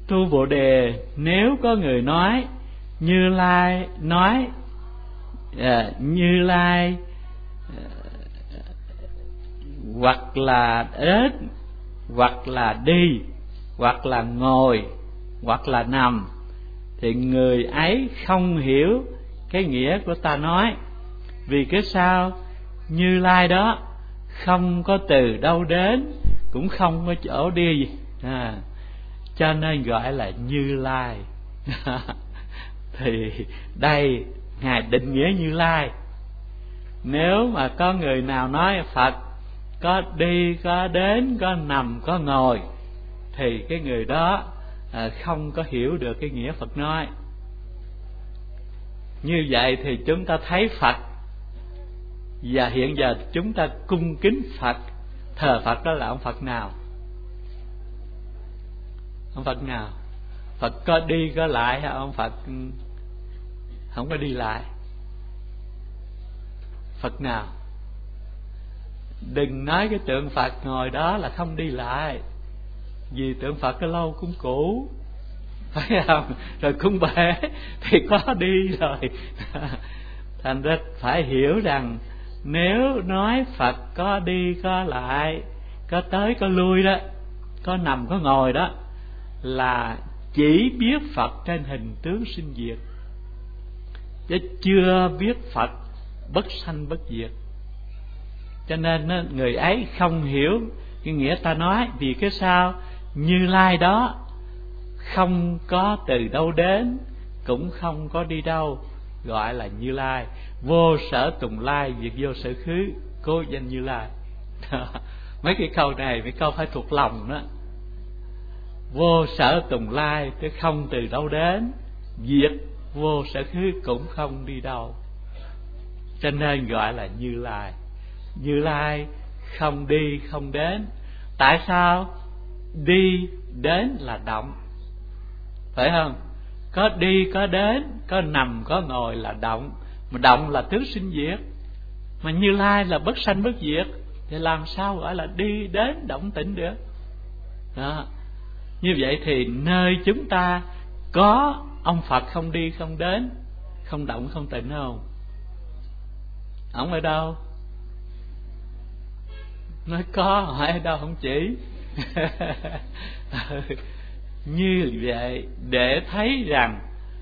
Tu Bồ Đề, nếu có người nói Như Lai nói Như Lai hoặc là đến, hoặc là đi, hoặc là ngồi, hoặc là nằm, thì người ấy không hiểu cái nghĩa của ta nói. Vì cái sao? Như Lai đó không có từ đâu đến, cũng không có chỗ đi, cho nên gọi là Như Lai. Thì đây Ngài định nghĩa Như Lai. Nếu mà có người nào nói Phật có đi, có đến, có nằm, có ngồi, thì cái người đó không có hiểu được cái nghĩa Phật nói. Như vậy thì chúng ta thấy Phật, và hiện giờ chúng ta cung kính Phật, thờ Phật đó là ông Phật nào? Ông Phật nào? Phật có đi có lại hay ông Phật không có đi lại? Phật nào? Đừng nói cái tượng Phật ngồi đó là không đi lại, vì tượng Phật cái lâu cũng cũ, phải không? Rồi cung bể thì có đi rồi. Thành ra phải hiểu rằng nếu nói Phật có đi có lại, có tới có lui đó, có nằm có ngồi đó, là chỉ biết Phật trên hình tướng sinh diệt, chứ chưa biết Phật bất sanh bất diệt. Cho nên người ấy không hiểu cái nghĩa ta nói. Vì cái sao? Như Lai đó không có từ đâu đến, cũng không có đi đâu, gọi là Như Lai. Vô sở tùng lai, diệt vô sở khứ, cố danh Như Lai. Mấy cái câu này, mấy câu phải thuộc lòng đó. Vô sở tùng lai, chứ không từ đâu đến, diệt vô sở khứ, cũng không đi đâu, cho nên gọi là Như Lai. Như Lai không đi không đến. Tại sao? Đi đến là động, phải không? Có đi có đến, có nằm có ngồi là động, mà động là tướng sinh diệt. Mà Như Lai là bất sanh bất diệt, thì làm sao gọi là đi đến động tĩnh được? Đó. Như vậy thì nơi chúng ta có ông Phật không đi không đến, không động không tịnh không? Ông ở đâu? Nói có, hỏi ở đâu không chỉ. Như vậy để thấy rằng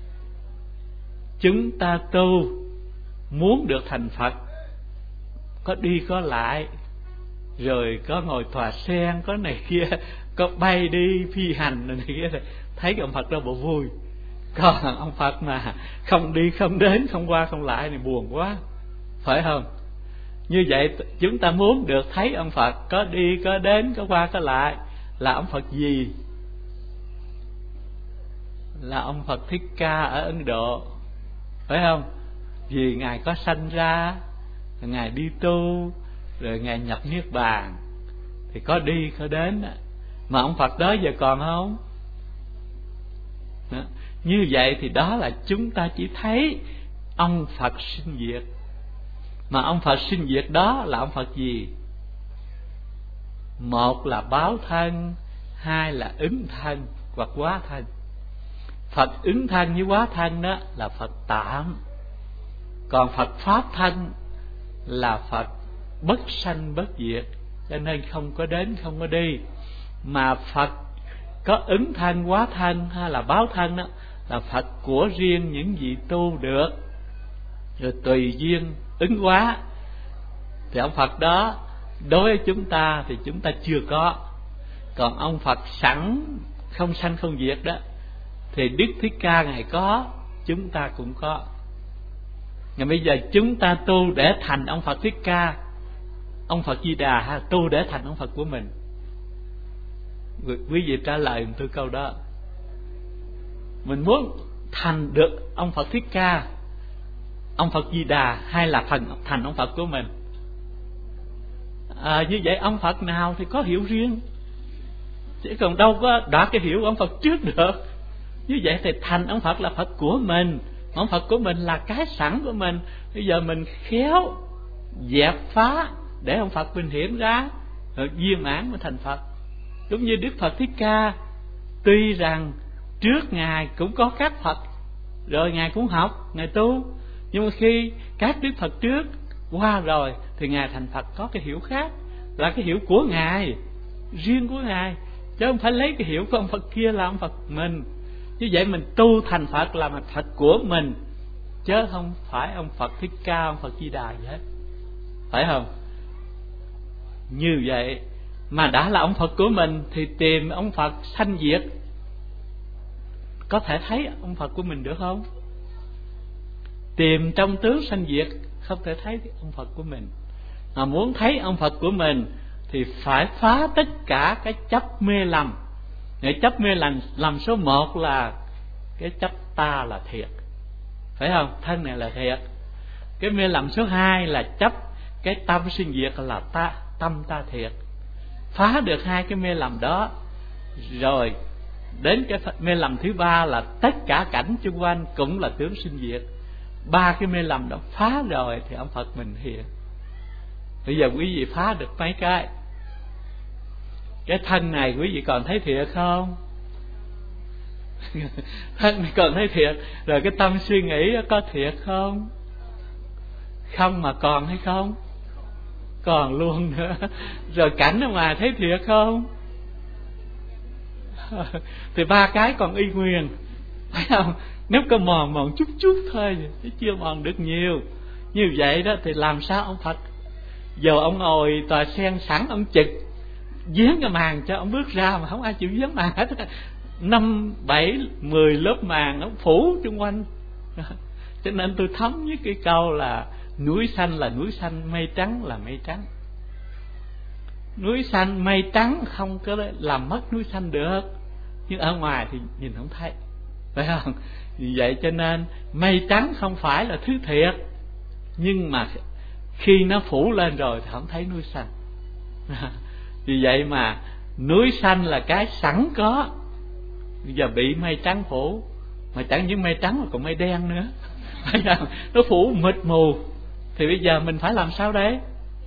chúng ta tu muốn được thành Phật, có đi có lại, rồi có ngồi tòa sen, có này kia, có bay đi phi hành này kia, thấy ông Phật đó bộ vui. Còn ông Phật mà không đi không đến, không qua không lại thì buồn quá, phải không? Như vậy chúng ta muốn được thấy ông Phật có đi có đến, có qua có lại, là ông Phật gì? Là ông Phật Thích Ca ở Ấn Độ, phải không? Vì Ngài có sanh ra, Ngài đi tu, rồi Ngài nhập Niết Bàn, thì có đi có đến. Mà ông Phật đó giờ còn không? Đó. Như vậy thì đó là chúng ta chỉ thấy ông Phật sinh diệt. Mà ông Phật sinh diệt đó là ông Phật gì? Một là báo thân, hai là ứng thân hoặc hóa thân. Phật ứng thân với hóa thân đó là Phật tạm. Còn Phật pháp thân là Phật bất sanh bất diệt, cho nên không có đến không có đi. Mà Phật có ứng thân hóa thân hay là báo thân đó là Phật của riêng những vị tu được, rồi tùy duyên ứng hóa. Thì ông Phật đó đối với chúng ta thì chúng ta chưa có. Còn ông Phật sẵn không sanh không diệt đó thì Đức Thích Ca Ngài có, chúng ta cũng có. Ngày bây giờ chúng ta tu để thành ông Phật Thích Ca, ông Phật Di Đà, ha, tu để thành ông Phật của mình. Quý vị trả lời tôi câu đó. Mình muốn thành được ông Phật Thích Ca, ông Phật Di Đà, hay là thành ông Phật của mình? Như vậy ông Phật nào thì có hiểu riêng, chứ còn đâu có đoạt cái hiểu ông Phật trước được. Như vậy thì thành ông Phật là Phật của mình. Ông Phật của mình là cái sẵn của mình. Bây giờ mình khéo dẹp phá để ông Phật mình hiện ra, rồi viên mãn mới thành Phật. Giống như Đức Phật Thích Ca, tuy rằng trước Ngài cũng có các Phật, rồi Ngài cũng học, Ngài tu. Nhưng mà khi các Đức Phật trước qua rồi thì Ngài thành Phật có cái hiểu khác, là cái hiểu của Ngài, riêng của Ngài, chứ không phải lấy cái hiểu của ông Phật kia là ông Phật mình. Như vậy mình tu thành Phật là Phật của mình, chứ không phải ông Phật Thích Ca, ông Phật Di Đà gì hết, phải không? Như vậy mà đã là ông Phật của mình thì tìm ông Phật sanh diệt, có thể thấy ông Phật của mình được không? Tìm trong tướng sanh diệt không thể thấy ông Phật của mình. Mà muốn thấy ông Phật của mình thì phải phá tất cả cái chấp mê lầm. Cái chấp mê lầm số 1 là cái chấp ta là thiệt, phải không? Thân này là thiệt. Cái mê lầm số 2 là chấp cái tâm sinh diệt là tâm ta thiệt. Phá được 2 cái mê lầm đó rồi đến cái mê lầm thứ 3 là tất cả cảnh xung quanh cũng là tướng sinh diệt. 3 cái mê lầm đó phá rồi thì ông Phật mình hiện. Bây giờ quý vị phá được mấy cái? Cái thân này quý vị còn thấy thiệt không? Thân này còn thấy thiệt. Rồi cái tâm suy nghĩ có thiệt không? Không mà còn hay không? Còn luôn nữa. Rồi cảnh ở ngoài thấy thiệt không? Thì 3 cái còn y nguyên, phải không? Nếu có mòn chút thôi chứ chưa mòn được nhiều. Như vậy đó thì làm sao ông Phật, giờ ông ngồi tòa sen sẵn, ông trực dán cái màn cho ông bước ra mà không ai chịu dán màn hết. 5, 7, 10 lớp màn nó phủ xung quanh. Cho nên tôi thấm với cái câu là núi xanh là núi xanh, mây trắng là mây trắng. Núi xanh mây trắng không có làm mất núi xanh được, nhưng ở ngoài thì nhìn không thấy, phải không? Vì vậy cho nên mây trắng không phải là thứ thiệt, nhưng mà khi nó phủ lên rồi thì không thấy núi xanh. Vì vậy mà núi xanh là cái sẵn có, bây giờ bị mây trắng phủ, mà chẳng những mây trắng mà còn mây đen nữa, phải không? Nó phủ mịt mù. Thì bây giờ mình phải làm sao đấy?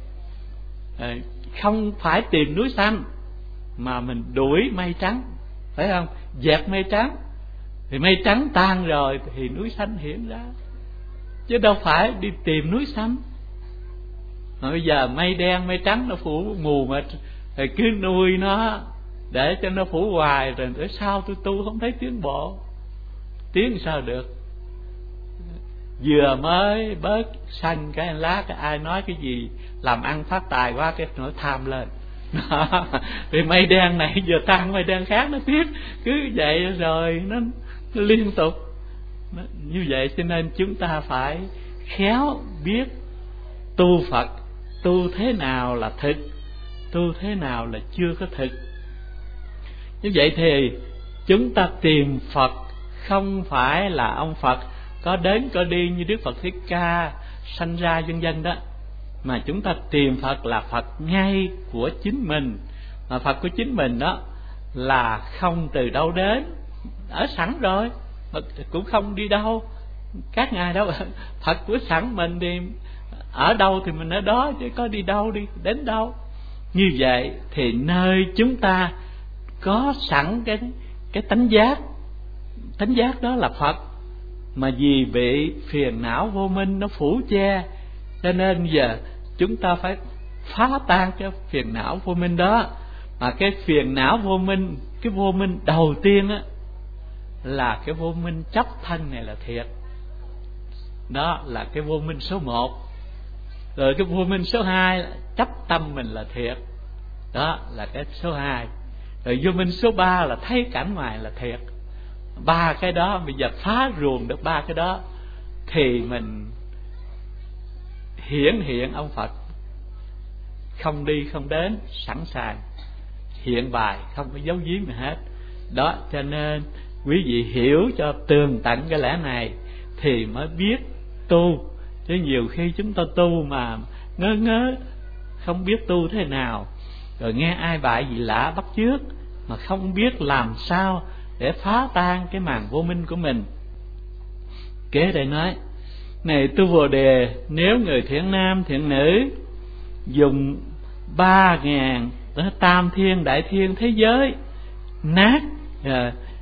Không phải tìm núi xanh mà mình đuổi mây trắng, phải không? Dẹp mây trắng thì mây trắng tan rồi thì núi xanh hiện ra, chứ đâu phải đi tìm núi xanh. Mà bây giờ mây đen mây trắng nó phủ mù mịt, rồi cứ nuôi nó để cho nó phủ hoài, rồi tới sau tôi tu không thấy tiến bộ. Tiến sao được? Vừa mới bớt xanh cái lá, cái ai nói cái gì làm ăn phát tài quá cái nỗi tham lên. Thì mây đen này vừa tan mây đen khác nó tiếp, cứ vậy rồi nó liên tục. Như vậy cho nên chúng ta phải khéo biết tu Phật, tu thế nào là thực, tu thế nào là chưa có thực. Như vậy thì chúng ta tìm Phật không phải là ông Phật có đến có đi như Đức Phật Thích Ca sanh ra vân vân đó, mà chúng ta tìm Phật là Phật ngay của chính mình. Mà Phật của chính mình đó là không từ đâu đến, ở sẵn rồi, cũng không đi đâu các ngài đâu. Phật của sẵn mình thì ở đâu thì mình ở đó, chứ có đi đâu đi đến đâu. Như vậy thì nơi chúng ta có sẵn cái tánh giác đó là Phật, mà vì bị phiền não vô minh nó phủ che, cho nên giờ chúng ta phải phá tan cái phiền não vô minh đó. Mà cái phiền não vô minh, cái vô minh đầu tiên á là cái vô minh chấp thân này là thiệt, đó là cái vô minh số 1. Rồi cái vô minh số 2 là chấp tâm mình là thiệt, đó là cái số 2. Rồi vô minh số 3 là thấy cảnh ngoài là thiệt. 3 cái đó bây giờ phá ruồng được 3 cái đó thì mình hiện ông Phật không đi không đến, sẵn sàng hiện bài, không có giấu giếm gì hết. Đó cho nên quý vị hiểu cho tường tận cái lẽ này thì mới biết tu. Chứ nhiều khi chúng ta tu mà ngớ không biết tu thế nào, rồi nghe ai bại gì lạ bắt chước mà không biết làm sao để phá tan cái màn vô minh của mình. Kế đây nói: này tu Bồ Đề, nếu người thiện nam thiện nữ dùng 3.000 tam thiên đại thiên thế giới nát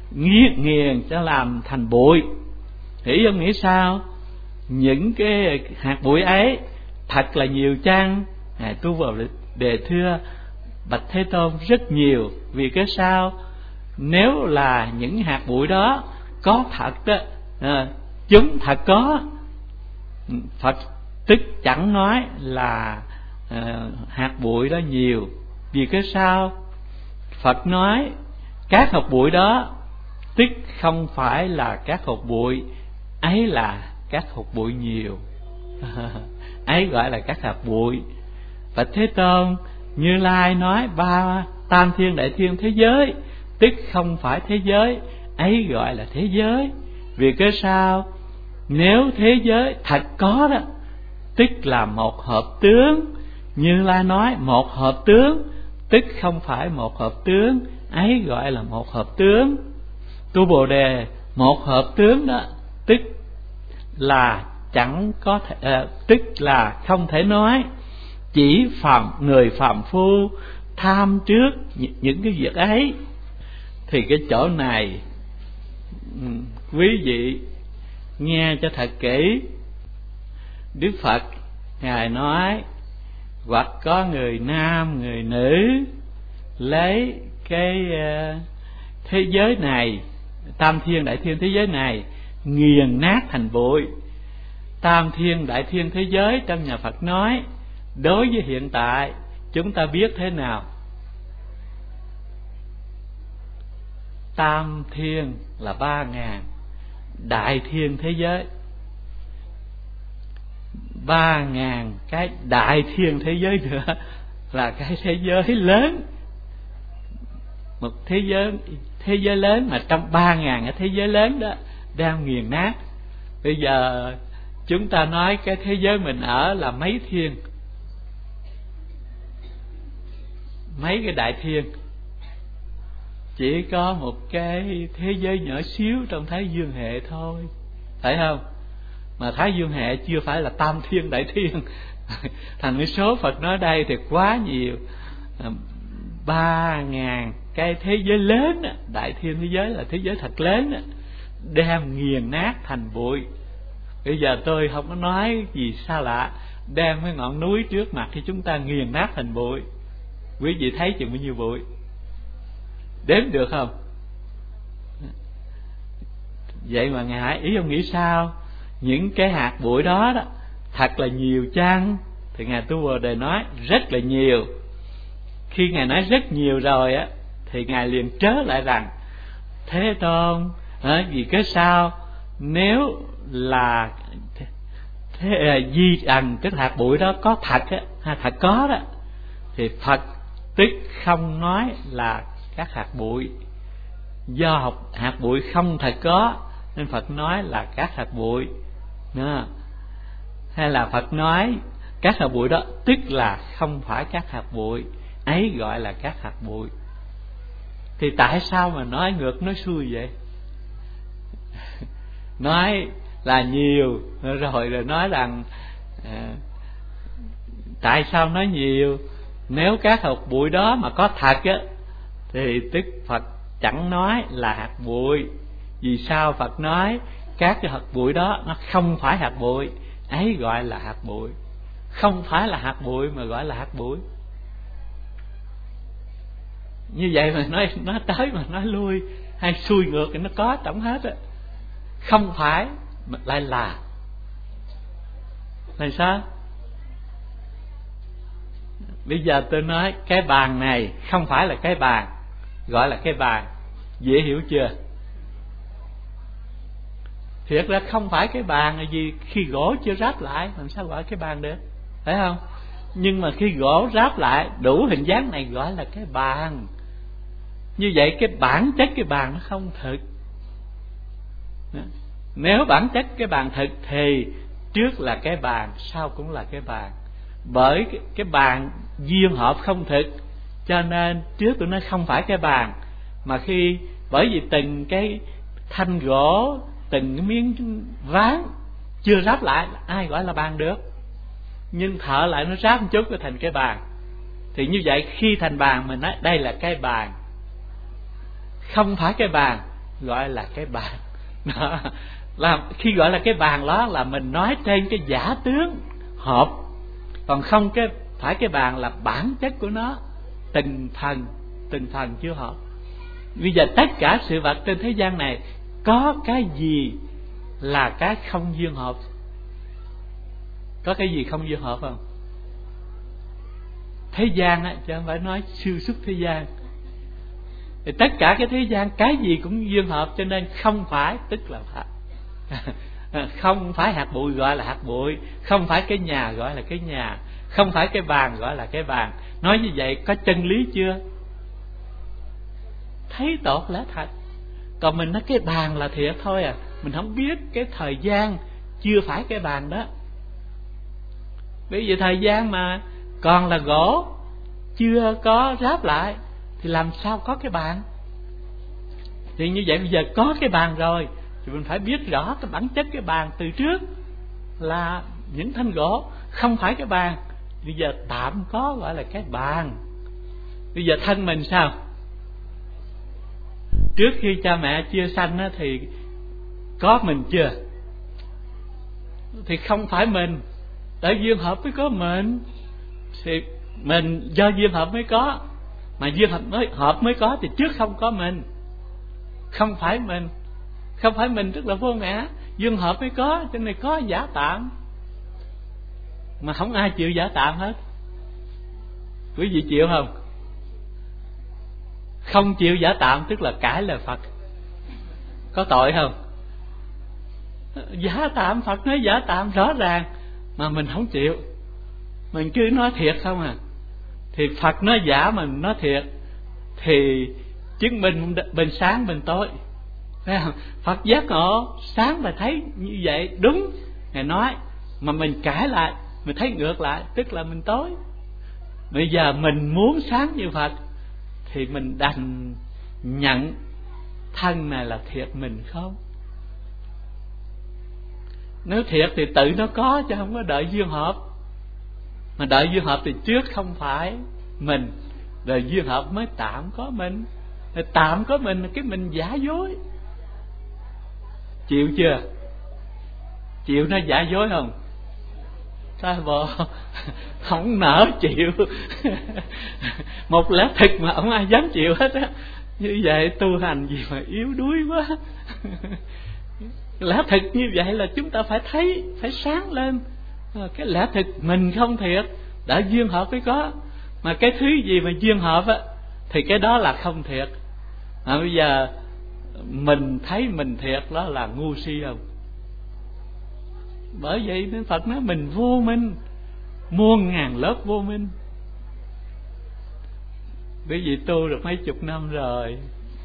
nghiền cho làm thành bụi. Thì ông nghĩ sao? Những cái hạt bụi ấy thật là nhiều chăng? Ngài Tu Bồ Đề thưa bạch Thế Tôn, rất nhiều. Vì cái sao? Nếu là những hạt bụi đó có thật đó, chúng thật có, Phật tức chẳng nói là hạt bụi đó nhiều. Vì cái sao? Phật nói các hạt bụi đó tức không phải là các hạt bụi, ấy là các hạt bụi nhiều. Ấy gọi là các hạt bụi. Bạch Thế Tôn, Như Lai nói tam thiên đại thiên thế giới tức không phải thế giới, ấy gọi là thế giới. Vì cái sao? Nếu thế giới thật có đó, tức là một hợp tướng. Như Lai nói một hợp tướng tức không phải một hợp tướng, ấy gọi là một hợp tướng. Tu Bồ Đề, một hợp tướng đó tức là chẳng có thể, tức là không thể nói. Chỉ người phàm phu tham trước những cái việc ấy. Thì cái chỗ này quý vị nghe cho thật kỹ. Đức Phật Ngài nói hoặc có người nam người nữ lấy cái thế giới này, tam thiên đại thiên thế giới này, nghiền nát thành bụi. Tam thiên đại thiên thế giới trong nhà Phật nói, đối với hiện tại chúng ta biết thế nào? Tam thiên là 3.000 đại thiên thế giới, 3.000 cái đại thiên thế giới nữa là cái thế giới lớn. Một thế giới lớn mà trong 3.000 cái thế giới lớn đó đang nghiền nát. Bây giờ chúng ta nói cái thế giới mình ở là mấy thiên, mấy cái đại thiên. Chỉ có một cái thế giới nhỏ xíu trong Thái Dương hệ thôi, phải không? Mà Thái Dương hệ chưa phải là tam thiên đại thiên. Thành cái số Phật nói đây thì quá nhiều. 3.000 cái thế giới lớn đó, đại thiên thế giới là thế giới thật lớn đó, đem nghiền nát thành bụi. Bây giờ tôi không có nói gì xa lạ, đem cái ngọn núi trước mặt thì chúng ta nghiền nát thành bụi. Quý vị thấy chừng bao nhiêu bụi? Đếm được không? Vậy mà Ngài hỏi ý ông nghĩ sao? Những cái hạt bụi đó đó thật là nhiều chăng? Thì Ngài Tu Bồ Đề nói rất là nhiều. Khi Ngài nói rất nhiều rồi á, thì Ngài liền trớ lại rằng Thế Tôn, vì cái sao? Nếu là di rằng cái hạt bụi đó có thật á, hay thật có đó, thì Phật tức không nói là các hạt bụi. Do hạt bụi không thật có nên Phật nói là các hạt bụi. Hay là Phật nói các hạt bụi đó tức là không phải các hạt bụi, ấy gọi là các hạt bụi. Thì tại sao mà nói ngược nói xuôi vậy? Nói là nhiều rồi nói rằng tại sao nói nhiều? Nếu các hạt bụi đó mà có thật á, thì tức Phật chẳng nói là hạt bụi. Vì sao Phật nói các cái hạt bụi đó nó không phải hạt bụi, ấy gọi là hạt bụi. Không phải là hạt bụi mà gọi là hạt bụi. Như vậy mà nói tới mà nói lui hay xuôi ngược thì nó có tổng hết á. Không phải mà lại là sao? Bây giờ tôi nói cái bàn này không phải là cái bàn, gọi là cái bàn. Dễ hiểu chưa? Thiệt ra không phải cái bàn là gì, khi gỗ chưa ráp lại làm sao gọi cái bàn được, phải không? Nhưng mà khi gỗ ráp lại đủ hình dáng này gọi là cái bàn. Như vậy cái bản chất cái bàn nó không thực. Nếu bản chất cái bàn thực thì trước là cái bàn, sau cũng là cái bàn. Bởi cái bàn duyên hợp không thực, cho nên trước tôi nói không phải cái bàn. Mà khi bởi vì từng cái thanh gỗ, từng cái miếng ván chưa ráp lại, ai gọi là bàn được? Nhưng thợ lại nó ráp một chút rồi thành cái bàn. Thì như vậy khi thành bàn mình nói đây là cái bàn. Không phải cái bàn, gọi là cái bàn. Đó. Là khi gọi là cái bàn đó là mình nói trên cái giả tướng hợp, còn không cái phải cái bàn là bản chất của nó, từng phần chưa hợp. Bây giờ tất cả sự vật trên thế gian này có cái gì là cái không duyên hợp? Có cái gì không duyên hợp không? Thế gian á, chứ không phải nói siêu xuất thế gian. Thì tất cả cái thế gian cái gì cũng duyên hợp, cho nên không phải tức là phải. Không phải hạt bụi gọi là hạt bụi, không phải cái nhà gọi là cái nhà, không phải cái bàn gọi là cái bàn. Nói như vậy có chân lý chưa? Thấy tột lá thật. Còn mình nói cái bàn là thiệt thôi à, mình không biết cái thời gian chưa phải cái bàn đó. Bởi vì thời gian mà còn là gỗ, chưa có ráp lại thì làm sao có cái bàn? Thì như vậy bây giờ có cái bàn rồi thì mình phải biết rõ cái bản chất cái bàn từ trước là những thanh gỗ, không phải cái bàn. Bây giờ tạm có gọi là cái bàn. Bây giờ thân mình sao? Trước khi cha mẹ chưa sanh á, thì có mình chưa? Thì không phải mình, tại duyên hợp mới có mình. Thì mình do duyên hợp mới có, mà duyên hợp mới có thì trước không có mình. Không phải mình, không phải mình tức là vô ngã. Duyên hợp mới có, cho nên có giả tạm. Mà không ai chịu giả tạm hết. Quý vị chịu không? Không chịu giả tạm tức là cãi lời Phật. Có tội không? Giả tạm, Phật nói giả tạm rõ ràng mà mình không chịu, mình cứ nói thiệt không à. Thì Phật nói giả mà mình nói thiệt thì chứng minh bên sáng bên tối, phải không? Phật giác ngộ sáng và thấy như vậy đúng, Ngài nói, mà mình cãi lại, mình thấy ngược lại, tức là mình tối. Bây giờ mình muốn sáng như Phật thì mình đành nhận thân này là thiệt mình không. Nếu thiệt thì tự nó có, chứ không có đợi duyên hợp. Mà đợi duyên hợp thì trước không phải mình, đợi duyên hợp mới tạm có mình. Tạm có mình là cái mình giả dối. Chịu chưa? Chịu nó giả dối không? Sao bộ không nỡ chịu. Một lẽ thực mà không ai dám chịu hết á. Như vậy tu hành gì mà yếu đuối quá. Lẽ thực như vậy là chúng ta phải thấy, phải sáng lên. Cái lẽ thực mình không thiệt, đã duyên hợp mới có. Mà cái thứ gì mà duyên hợp á thì cái đó là không thiệt. Bây giờ mình thấy mình thiệt đó là ngu si không? Bởi vậy nên Phật nói mình vô minh, muôn ngàn lớp vô minh. Quý vị tu được mấy chục năm rồi,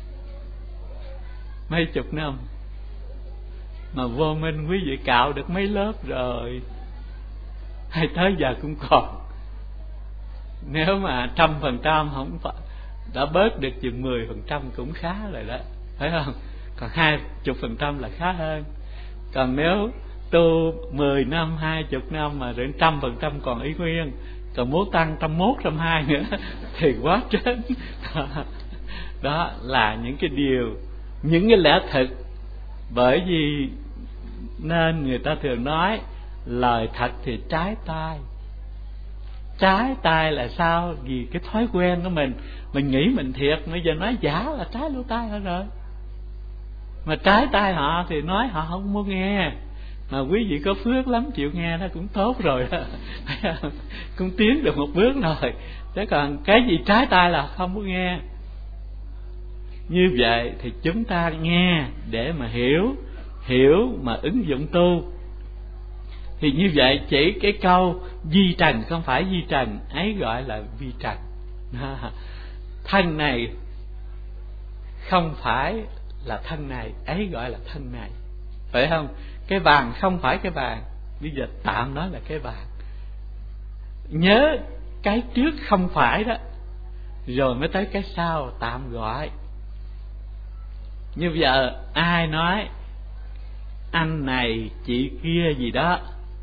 mấy chục năm mà vô minh quý vị cạo được mấy lớp rồi, hay tới giờ cũng còn. Nếu mà 100% không phải, đã bớt được chừng 10% cũng khá rồi đó, phải không? Còn 20% là khá hơn. Còn nếu tu 10 năm, 20 năm mà đến 100% còn ý nguyên, còn muốn tăng 101, 102 nữa thì quá trớn. Đó là những cái điều, những cái lẽ thực. Bởi vì nên người ta thường nói lời thật thì trái tai. Trái tai là sao? Vì cái thói quen của mình nghĩ mình thiệt, bây giờ nói giả là trái lỗ tai họ rồi. Mà trái tai họ thì nói họ không muốn nghe. Mà quý vị có phước lắm, chịu nghe nó cũng tốt rồi đó. Cũng tiến được một bước rồi. Chứ còn cái gì trái tai là không muốn nghe. Như vậy thì chúng ta nghe để mà hiểu mà ứng dụng tu. Thì như vậy chỉ cái câu vi trần không phải vi trần, ấy gọi là vi trần. Thân này không phải là thân này, ấy gọi là thân này, phải không? Cái bàn không phải cái bàn, bây giờ tạm nói là cái bàn. Nhớ cái trước không phải đó, rồi mới tới cái sau tạm gọi. Như giờ ai nói anh này chị kia gì đó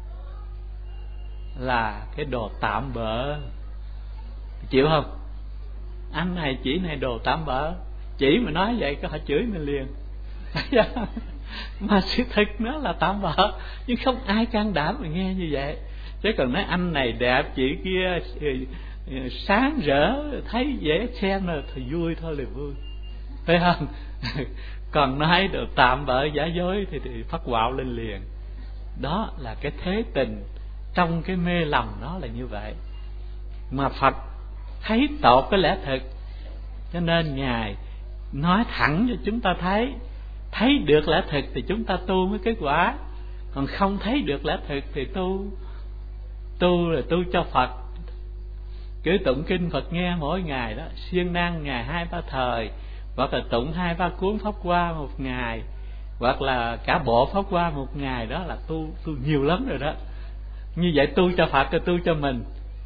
là cái đồ tạm bợ, chịu không? Anh này chị này đồ tạm bợ. Chỉ mà nói vậy có họ chửi mình liền. Mà sự thật nó là tạm bợ, nhưng không ai can đảm mà nghe như vậy. Chứ còn nói anh này đẹp, chị kia sáng rỡ, thấy dễ xem là thì vui thôi là vui, phải không? Còn nói được tạm bợ giả dối thì phát quạo lên liền. Đó là cái thế tình trong cái mê lầm, nó là như vậy. Mà Phật thấy tột cái lẽ thực, cho nên Ngài nói thẳng cho chúng ta thấy được lẽ thực thì chúng ta tu mới kết quả. Còn không thấy được lẽ thực thì tu là tu cho Phật. Cứ tụng kinh Phật nghe mỗi ngày đó, siêng năng ngày 2-3 thời, hoặc là tụng 2-3 cuốn Pháp Hoa một ngày, hoặc là cả bộ Pháp Hoa một ngày, đó là tu nhiều lắm rồi đó. Như vậy tu cho Phật rồi tu cho mình.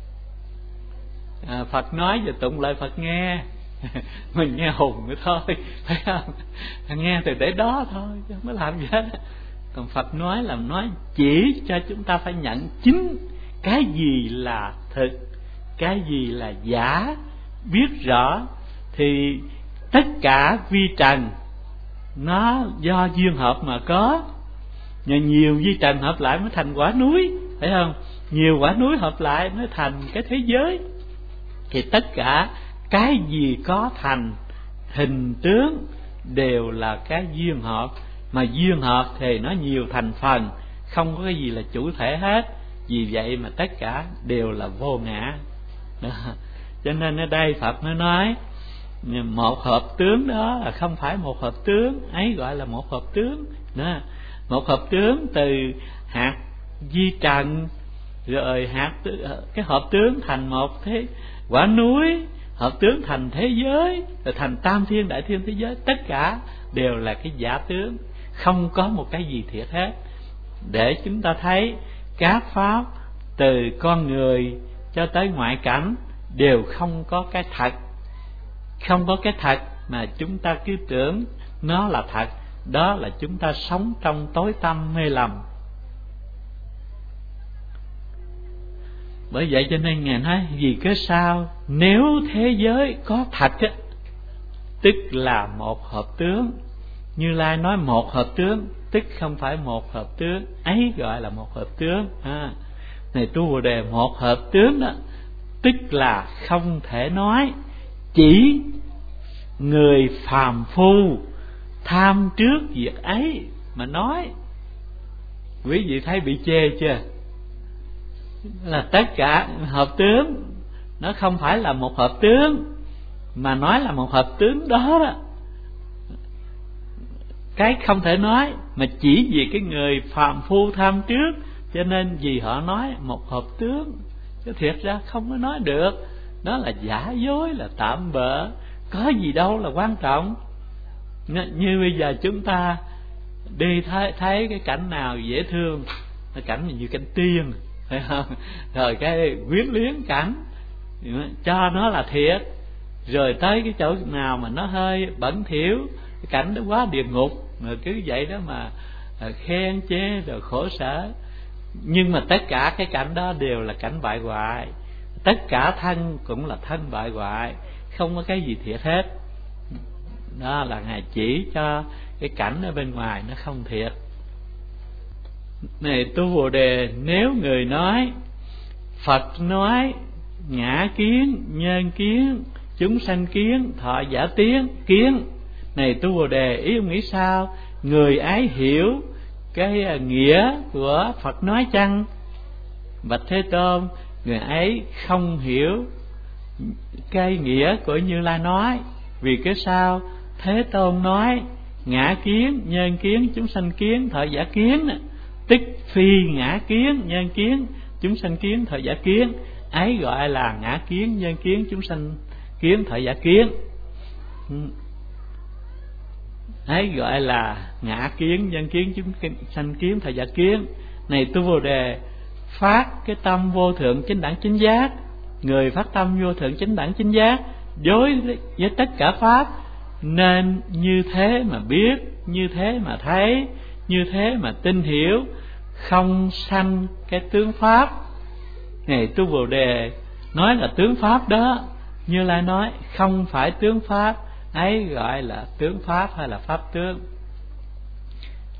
Phật nói và tụng lại Phật nghe. Mình nghe hùng nữa thôi, phải không? Nghe từ để đó thôi chứ không có làm gì hết. Còn Phật nói là nói chỉ cho chúng ta phải nhận chính cái gì là thực, cái gì là giả, biết rõ. Thì tất cả vi trần nó do duyên hợp mà có. Nhờ nhiều vi trần hợp lại mới thành quả núi, phải không? Nhiều quả núi hợp lại mới thành cái thế giới. Thì tất cả cái gì có thành hình tướng đều là cái duyên hợp. Mà duyên hợp thì nó nhiều thành phần, không có cái gì là chủ thể hết. Vì vậy mà tất cả đều là vô ngã đó. Cho nên ở đây Phật mới nói một hợp tướng đó là không phải một hợp tướng, ấy gọi là một hợp tướng đó. Một hợp tướng từ hạt vi trần, rồi cái hợp tướng thành một thế quả núi, hợp tướng thành thế giới, rồi thành tam thiên đại thiên thế giới. Tất cả đều là cái giả tướng, không có một cái gì thiệt hết. Để chúng ta thấy các pháp từ con người cho tới ngoại cảnh đều không có cái thật. Không có cái thật mà chúng ta cứ tưởng nó là thật. Đó là chúng ta sống trong tối tăm mê lầm. Bởi vậy cho nên Ngài nói vì cớ sao nếu thế giới có thật á, tức là một hợp tướng. Như Lai nói một hợp tướng, tức không phải một hợp tướng, ấy gọi là một hợp tướng. Này tu Bồ Đề, một hợp tướng đó tức là không thể nói, chỉ người phàm phu tham trước việc ấy mà nói. Quý vị thấy bị chê chưa? Là tất cả hợp tướng nó không phải là một hợp tướng, mà nói là một hợp tướng đó đó. Cái không thể nói mà chỉ vì cái người phàm phu tham trước, cho nên vì họ nói một hợp tướng, chứ thiệt ra không có nói được. Đó là giả dối, là tạm bợ, có gì đâu là quan trọng. Như bây giờ chúng ta đi thấy cái cảnh nào dễ thương, cái cảnh như cảnh tiên, phải không? Rồi cái quyến luyến cảnh cho nó là thiệt. Rồi tới cái chỗ nào mà nó hơi bẩn thỉu, cái cảnh đó quá địa ngục, rồi cứ vậy đó mà khen chê rồi khổ sở. Nhưng mà tất cả cái cảnh đó đều là cảnh bại hoại. Tất cả thân cũng là thân bại hoại, không có cái gì thiệt hết. Đó là Ngài chỉ cho cái cảnh ở bên ngoài nó không thiệt. Này tu Bồ Đề, nếu người nói Phật nói ngã kiến, nhân kiến, chúng sanh kiến, thọ giả kiến. Này tu Bồ Đề, ý ông nghĩ sao? Người ấy hiểu cái nghĩa của Phật nói chăng? Bạch Thế Tôn, người ấy không hiểu cái nghĩa của Như Lai nói. Vì cái sao? Thế Tôn nói ngã kiến, nhân kiến, chúng sanh kiến, thọ giả kiến, tức phi ngã kiến, nhân kiến, chúng sanh kiến, thọ giả kiến, ấy gọi là ngã kiến, nhân kiến, chúng sanh kiến, thọ giả kiến. Ấy gọi là ngã kiến, nhân kiến, chúng sanh kiến, thọ giả kiến. Này tu Bồ Đề, phát cái tâm vô thượng chánh đẳng chánh giác. Người phát tâm vô thượng chánh đẳng chánh giác đối với tất cả pháp, nên như thế mà biết, như thế mà thấy, như thế mà tin hiểu, không sanh cái tướng pháp. Này tu Bồ Đề, nói là tướng pháp đó, Như Lai nói không phải tướng pháp, ấy gọi là tướng pháp hay là pháp tướng.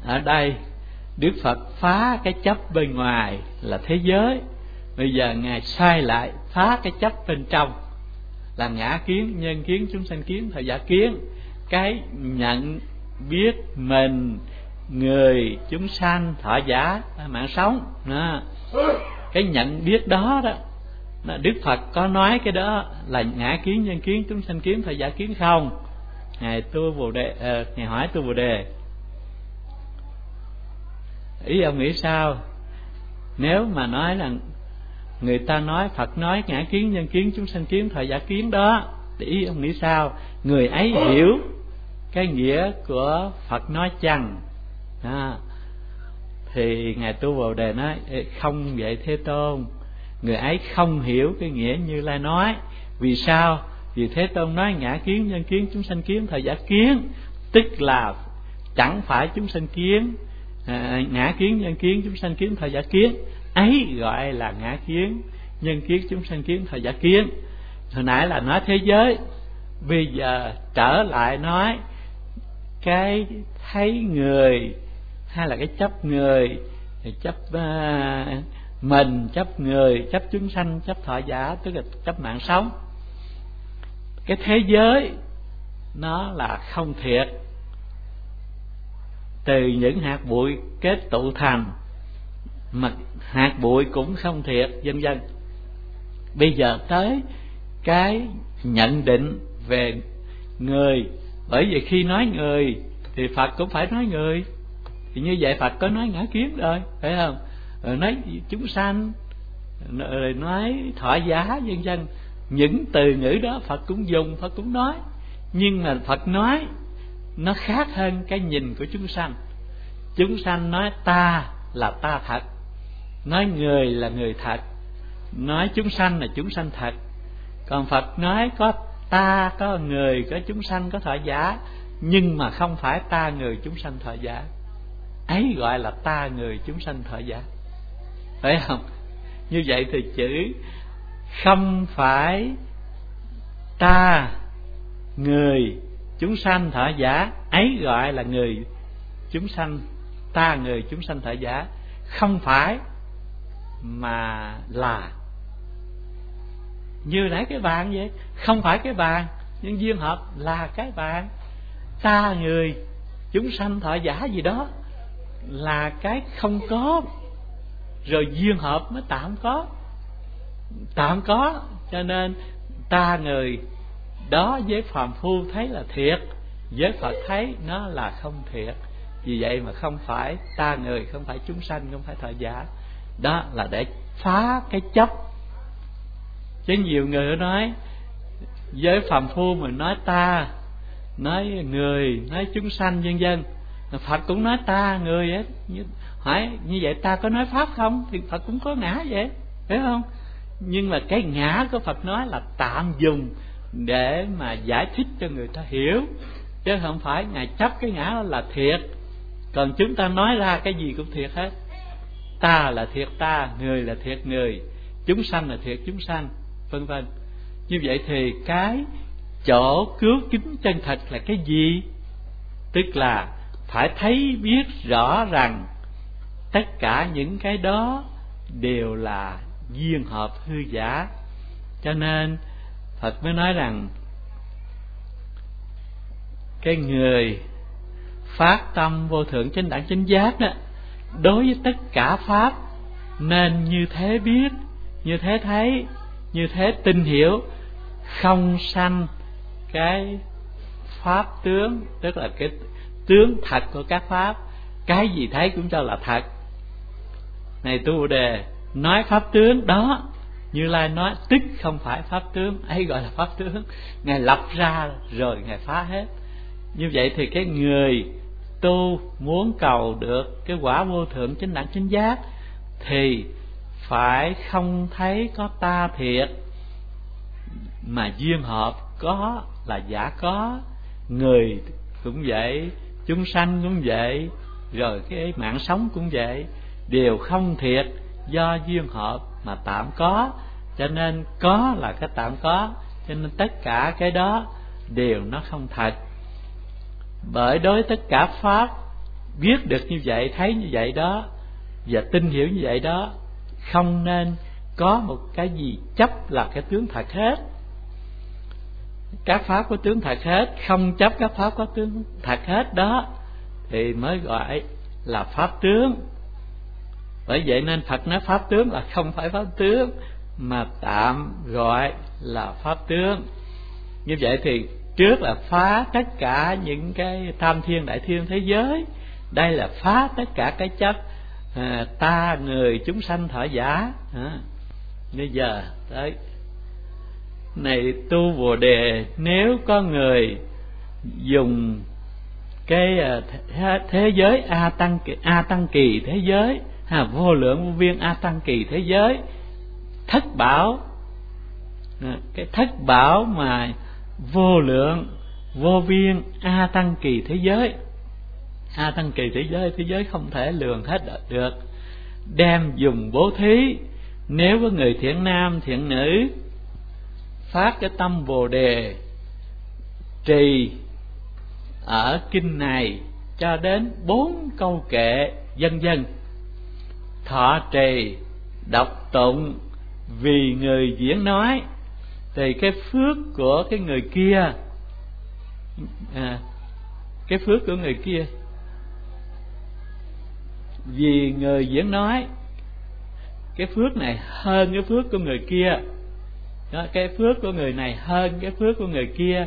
Ở đây Đức Phật phá cái chấp bên ngoài là thế giới, bây giờ Ngài xoay lại phá cái chấp bên trong là ngã kiến, nhân kiến, chúng sanh kiến, thời giả kiến. Cái nhận biết mình, người, chúng sanh, thọ giả, mạng sống đó. Cái nhận biết đó đó, Đức Phật có nói cái đó là ngã kiến, nhân kiến, chúng sanh kiến, thời giả kiến không? Ngài Ngài hỏi Tu Bồ Đề, ý ông nghĩ sao nếu mà nói là người ta nói Phật nói ngã kiến, nhân kiến, chúng sanh kiến, thời giả kiến đó, thì ý ông nghĩ sao? Người ấy hiểu cái nghĩa của Phật nói chăng? Thì Ngài Tu Bồ Đề nói không vậy Thế Tôn, người ấy không hiểu cái nghĩa Như Lai nói. Vì sao? Vì Thế Tôn nói ngã kiến, nhân kiến, chúng sanh kiến, thời giả kiến, tức là chẳng phải chúng sanh kiến, ngã kiến, nhân kiến, chúng sanh kiến, thời giả kiến ấy gọi là ngã kiến, nhân kiến, chúng sanh kiến, thời giả kiến. Hồi nãy là nói thế giới, bây giờ trở lại nói cái thấy người, hay là cái chấp người, chấp mình, chấp người, chấp chúng sanh, chấp thọ giả, tức là chấp mạng sống. Cái thế giới nó là không thiệt, từ những hạt bụi kết tụ thành, mà hạt bụi cũng không thiệt, vân vân. Bây giờ tới cái nhận định về người, bởi vì khi nói người thì Phật cũng phải nói người, thì như vậy Phật có nói ngã kiến rồi, phải không? Rồi nói chúng sanh, rồi nói thọ giả, vân vân. Những từ ngữ đó Phật cũng dùng, Phật cũng nói, nhưng mà Phật nói nó khác hơn cái nhìn của chúng sanh. Chúng sanh nói ta là ta thật, nói người là người thật, nói chúng sanh là chúng sanh thật. Còn Phật nói có ta, có người, có chúng sanh, có thọ giả, nhưng mà không phải ta, người, chúng sanh, thọ giả, ấy gọi là ta, người, chúng sanh, thọ giả, phải không? Như vậy thì chữ không phải ta, người, chúng sanh, thọ giả, ấy gọi là người, chúng sanh, ta, người, chúng sanh, thọ giả, không phải mà là. Như nãy cái bàn vậy, không phải cái bàn, nhưng duyên hợp là cái bàn. Ta, người, chúng sanh, thọ giả gì đó là cái không có, rồi duyên hợp mới tạm có. Tạm có, cho nên ta, người đó với phàm phu thấy là thiệt, với Phật thấy nó là không thiệt. Vì vậy mà không phải ta, người, không phải chúng sanh, không phải thọ giả. Đó là để phá cái chấp. Chứ nhiều người nói với phàm phu mà nói ta, nói người, nói chúng sanh, vân vân, Phật cũng nói ta, người ấy. Hỏi như vậy ta có nói pháp không? Thì Phật cũng có ngã vậy, phải không? Nhưng mà cái ngã của Phật nói là tạm dùng để mà giải thích cho người ta hiểu, chứ không phải Ngài chấp cái ngã đó là thiệt. Còn chúng ta nói ra cái gì cũng thiệt hết. Ta là thiệt ta, người là thiệt người, chúng sanh là thiệt chúng sanh, vân vân. Như vậy thì cái chỗ cứu kính chân thật là cái gì? Tức là phải thấy biết rõ rằng tất cả những cái đó đều là duyên hợp hư giả. Cho nên Phật mới nói rằng cái người phát tâm vô thượng chánh đẳng chánh giác đó, đối với tất cả pháp nên như thế biết, như thế thấy, như thế tin hiểu, không sanh cái pháp tướng, tức là cái tướng thật của các pháp. Cái gì thấy cũng cho là thật. Này Tu Bồ Đề, nói pháp tướng đó, Như Lai nói tức không phải pháp tướng, ấy gọi là pháp tướng. Ngài lập ra rồi Ngài phá hết. Như vậy thì cái người tu muốn cầu được cái quả vô thượng chánh đẳng chánh giác thì phải không thấy có ta thiệt, mà duyên hợp có là giả có, người cũng vậy, chúng sanh cũng vậy, rồi cái mạng sống cũng vậy, đều không thiệt, do duyên hợp mà tạm có. Cho nên có là cái tạm có, cho nên tất cả cái đó đều nó không thật. Bởi đối tất cả pháp biết được như vậy, thấy như vậy đó và tin hiểu như vậy đó, không nên có một cái gì chấp là cái tướng thật hết. Các pháp có tướng thật hết, không chấp các pháp có tướng thật hết đó thì mới gọi là pháp tướng. Bởi vậy nên Phật nói pháp tướng là không phải pháp tướng, mà tạm gọi là pháp tướng. Như vậy thì trước là phá tất cả những cái tam thiên đại thiên thế giới, đây là phá tất cả cái chấp ta người chúng sanh thọ giả. Bây giờ tới này tu Bồ Đề, nếu có người dùng cái thế giới a tăng kỳ thế giới, vô lượng vô biên a tăng kỳ thế giới, thất bảo, cái thất bảo mà vô lượng vô biên a tăng kỳ thế giới, a tăng kỳ thế giới không thể lường hết được, đem dùng bố thí. Nếu có người thiện nam thiện nữ phát cái tâm Bồ Đề, trì ở kinh này cho đến 4 câu kệ vân vân, thọ trì đọc tụng vì người diễn nói, thì cái phước của cái người kia, cái phước của người kia vì người diễn nói, cái phước này hơn cái phước của người kia đó, cái phước của người này hơn cái phước của người kia.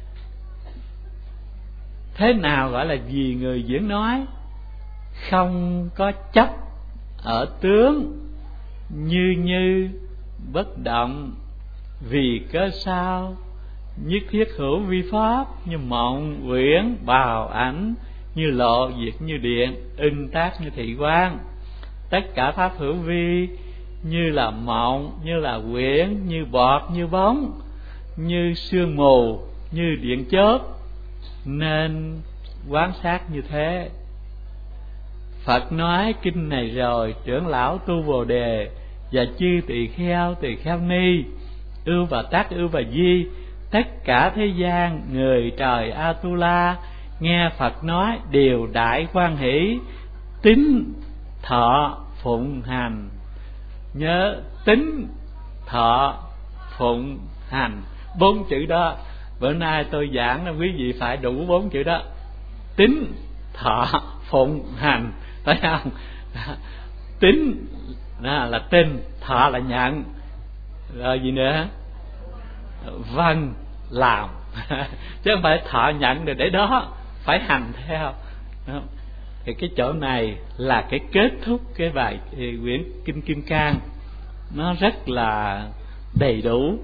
Thế nào gọi là vì người diễn nói? Không có chấp ở tướng, như bất động, vì cớ sao, nhất thiết hữu vi pháp, như mộng quyển bào ảnh, như lộ diệt như điện, ưng tác như thị quan. Tất cả pháp hữu vi, như là mộng, như là quyển, như bọt, như bóng, như sương mù, như điện chớp, nên quan sát như thế. Phật nói kinh này rồi, trưởng lão tu Bồ Đề và chư tỳ kheo ni, ưu và tắc, ưu và di, tất cả thế gian người trời Atula nghe Phật nói đều đại hoan hỷ, tín thọ phụng hành. Nhớ tín thọ phụng hành 4 chữ đó. Bữa nay tôi giảng là quý vị phải đủ 4 chữ đó: tín thọ phụng hành, phải không? Tín là tin, thọ là nhận, rồi gì nữa? Vâng, làm. Chứ không phải thọ nhận rồi để đó, phải hành theo. Thì cái chỗ này là cái kết thúc cái bài quyển Kinh Kim Cang, nó rất là đầy đủ.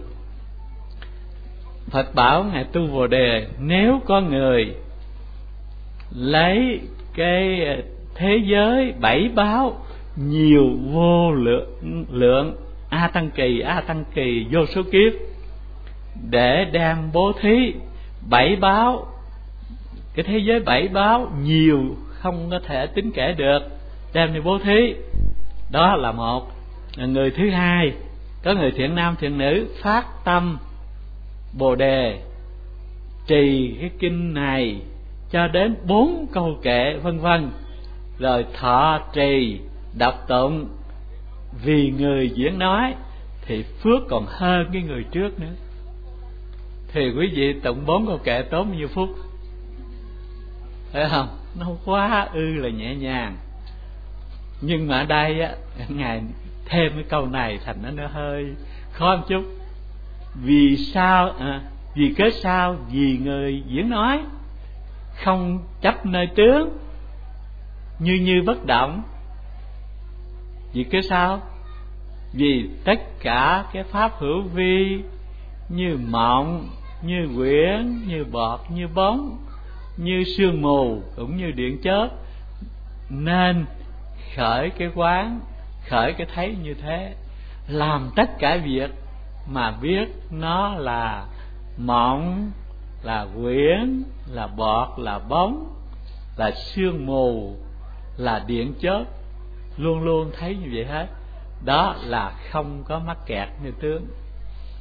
Phật bảo ngài tu Bồ Đề, nếu có người lấy cái thế giới 7 báo nhiều vô lượng a tăng kỳ vô số kiếp để đem bố thí 7 báo, cái thế giới 7 báo nhiều không có thể tính kể được, đem đi bố thí, đó là một. Người thứ hai, có người thiện nam thiện nữ phát tâm Bồ Đề, trì cái kinh này cho đến 4 câu kệ vân vân, rồi thọ trì đọc tụng vì người diễn nói, thì phước còn hơn cái người trước nữa. Thì quý vị tụng 4 câu kệ tốn bao nhiêu phút, phải không? Nó quá là nhẹ nhàng. Nhưng mà ở đây á, ngài thêm cái câu này thành nó hơi khó một chút. Vì sao? Vì cớ sao? Vì người diễn nói không chấp nơi tướng, như bất động. Vì cớ sao? Vì tất cả cái pháp hữu vi, như mộng, như quyển, như bọt, như bóng, như sương mù, cũng như điện chớp, nên khởi cái quán, khởi cái thấy như thế, làm tất cả việc mà biết nó là mộng, là quyển, là bọt, là bóng, là sương mù, là điện chớp, luôn luôn thấy như vậy hết. Đó là không có mắc kẹt như tướng.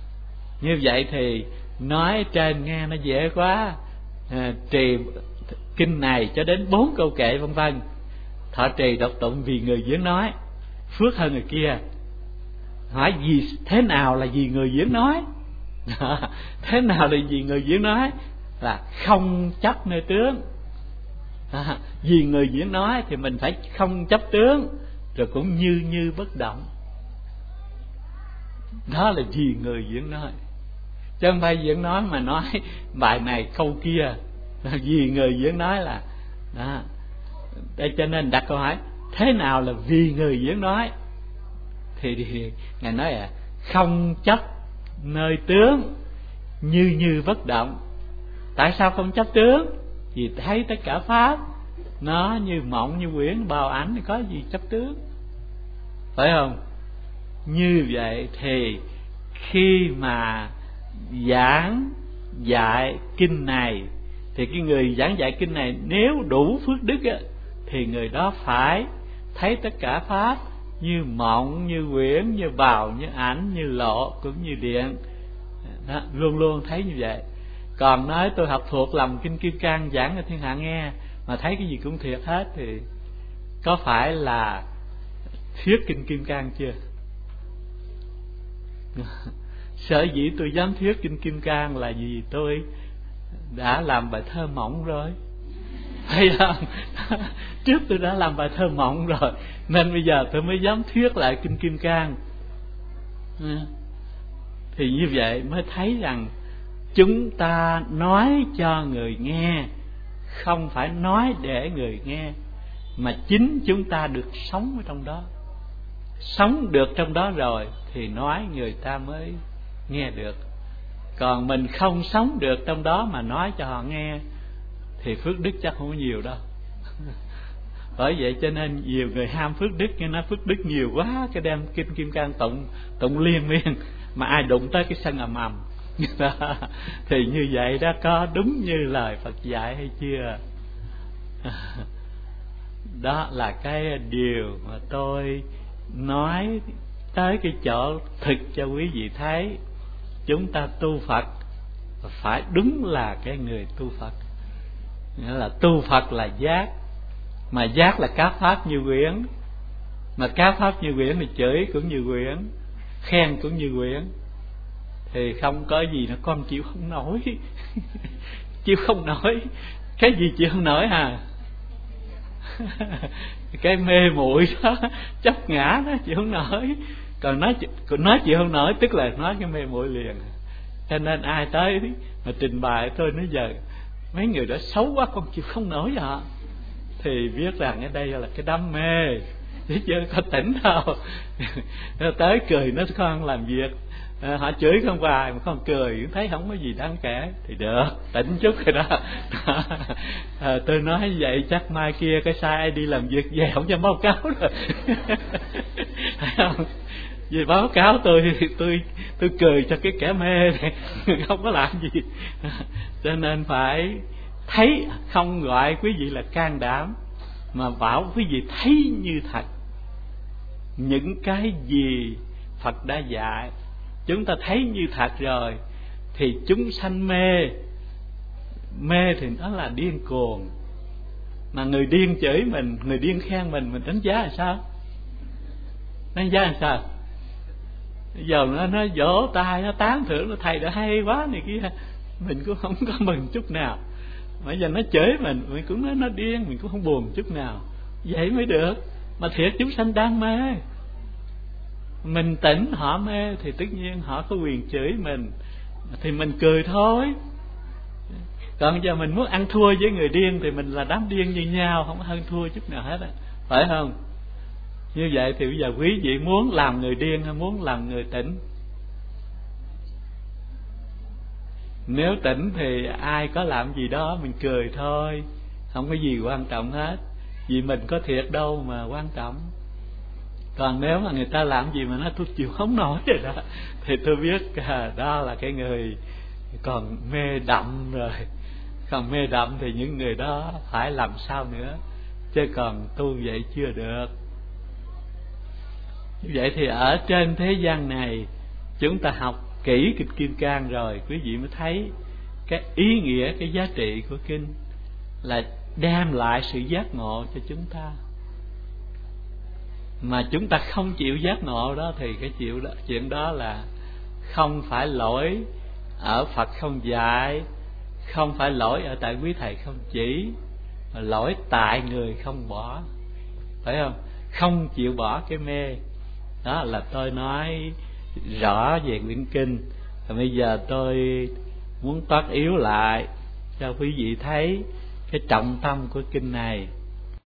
Như vậy thì nói trên nghe nó dễ quá, trì kinh này cho đến 4 câu kệ vân vân. Thọ trì đọc tụng vì người viếng nói, phước hơn người kia. Hỏi gì thế nào là vì người viếng nói? Thế nào là vì người viếng nói? Là không chấp nơi tướng. Vì người viếng nói thì mình phải không chấp tướng, rồi cũng như bất động. Đó là vì người viếng nói. Chứ không phải viếng nói mà nói bài này câu kia. Vì người viếng nói là đó. Để cho nên đặt câu hỏi thế nào là vì người viếng nói? Thì Ngài nói không chấp nơi tướng, như bất động. Tại sao không chấp tướng? Vì thấy tất cả pháp nó như mộng như quyển bao ảnh, thì có gì chấp tướng, phải không? Như vậy thì khi mà giảng dạy kinh này, thì cái người giảng dạy kinh này nếu đủ phước đức á, thì người đó phải thấy tất cả pháp như mộng, như quyển, như bào, như ảnh, như lộ, cũng như điện đó, luôn luôn thấy như vậy. Còn nói tôi học thuộc lòng kinh Kim Cang giảng cho thiên hạ nghe mà thấy cái gì cũng thiệt hết, thì có phải là thuyết kinh Kim Cang chưa? Sở dĩ tôi dám thuyết kinh Kim Cang là vì tôi đã làm bài thơ mộng rồi, thấy không? Trước tôi đã làm bài thơ mộng rồi, nên bây giờ tôi mới dám thuyết lại kinh Kim Cang. Thì như vậy mới thấy rằng chúng ta nói cho người nghe, không phải nói để người nghe, mà chính chúng ta được sống ở trong đó. Sống được trong đó rồi thì nói người ta mới nghe được. Còn mình không sống được trong đó mà nói cho họ nghe thì phước đức chắc không có nhiều đâu. Bởi vậy cho nên nhiều người ham phước đức, nhưng nói phước đức nhiều quá, cái đem kinh Kim Cang tụng liên miên, mà ai đụng tới cái sân ầm ầm. Thì như vậy đó, có đúng như lời Phật dạy hay chưa? Đó là cái điều mà tôi nói tới cái chỗ thực cho quý vị thấy. Chúng ta tu Phật phải đúng là cái người tu Phật. Nghĩa là tu Phật là giác, mà giác là các pháp như quyển, mà các pháp như quyển thì chửi cũng như quyển, khen cũng như quyển, thì không có gì nữa con chịu không nổi. Chịu không nổi. Cái gì chịu không nổi hả? Cái mê muội đó, chấp ngã đó chịu không nổi. Còn nói chịu không nổi tức là nói cái mê muội liền. Cho nên ai tới mà trình bày tôi nói giờ mấy người đó xấu quá con chịu không nổi vậy, thì biết rằng ở đây là cái đam mê, chứ chưa có tỉnh đâu. Tới cười nó con làm việc, họ chửi con hoài mà con cười thấy không có gì đáng kể thì được, tỉnh chút rồi đó. Tôi nói vậy chắc mai kia cái sai ai đi làm việc về không cho báo cáo rồi. Thấy không? Vì báo cáo tôi cười cho cái kẻ mê này, không có làm gì. Cho nên phải thấy, không gọi quý vị là can đảm, mà bảo quý vị thấy như thật những cái gì Phật đã dạy. Chúng ta thấy như thật rồi thì chúng sanh mê thì nó là điên cuồng. Mà người điên chửi mình, người điên khen mình đánh giá là sao? Đánh giá là sao? Bây giờ nó vỗ tay, nó tán thưởng, nó thầy đã hay quá này kia, mình cũng không có mừng chút nào. Bây giờ nó chửi mình cũng nói nó điên, mình cũng không buồn chút nào. Vậy mới được. Mà thiệt chúng sanh đang mê, mình tỉnh họ mê thì tất nhiên họ có quyền chửi mình, thì mình cười thôi. Còn giờ mình muốn ăn thua với người điên thì mình là đám điên như nhau, không có hơn thua chút nào hết á, phải không? Như vậy thì bây giờ quý vị muốn làm người điên hay muốn làm người tỉnh? Nếu tỉnh thì ai có làm gì đó mình cười thôi, không có gì quan trọng hết, vì mình có thiệt đâu mà quan trọng. Còn nếu mà người ta làm gì mà nó tôi chịu không nổi rồi đó, thì tôi biết đó là cái người còn mê đậm rồi. Còn mê đậm thì những người đó phải làm sao nữa, chứ còn tu vậy chưa được. Như vậy thì ở trên thế gian này chúng ta học kỹ kinh Kim Cang rồi, quý vị mới thấy cái ý nghĩa, cái giá trị của kinh. là đem lại sự giác ngộ cho chúng ta. Mà chúng ta không chịu giác ngộ đó thì cái chuyện đó là không phải lỗi ở Phật không dạy, không phải lỗi ở tại quý thầy không chỉ, mà lỗi tại người không bỏ, phải không? Không chịu bỏ cái mê. Đó là tôi nói rõ về quyển kinh. Và bây giờ tôi muốn toát yếu lại cho quý vị thấy cái trọng tâm của kinh này.